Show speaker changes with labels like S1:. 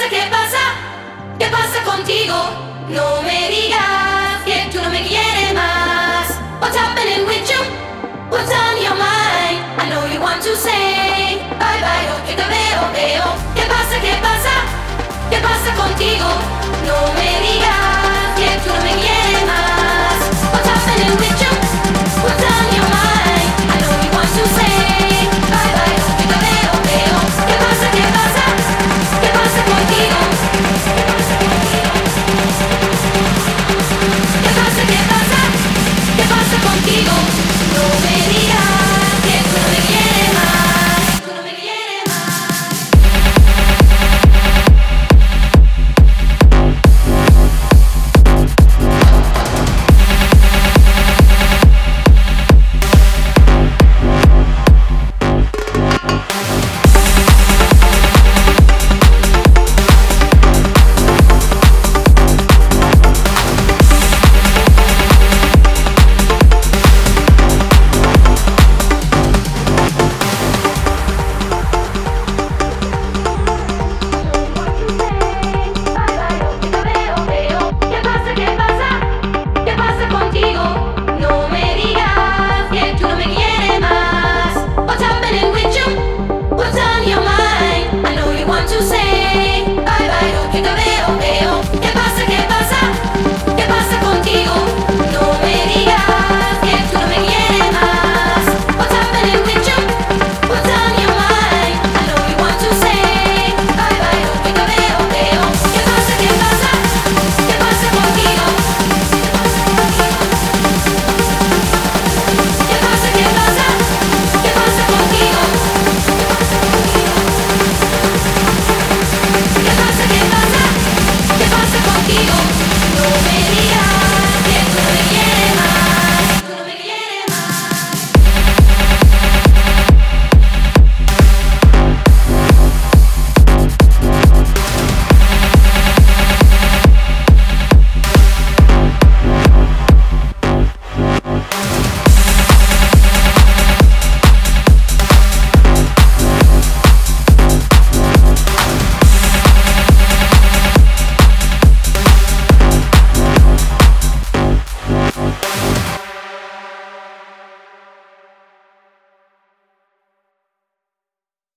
S1: qué pasa? ¿Qué pasa contigo? No me digas que tú no me quieres más. What's happening with you? What's on your mind? I know you want to say bye bye, yo que te veo, veo. ¿Qué pasa? ¿Qué pasa?